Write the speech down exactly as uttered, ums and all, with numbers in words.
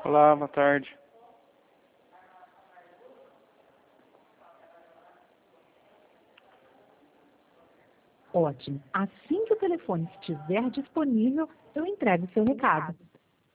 Olá, boa tarde. Ótimo. Assim que o telefone estiver disponível, eu entrego o seu recado.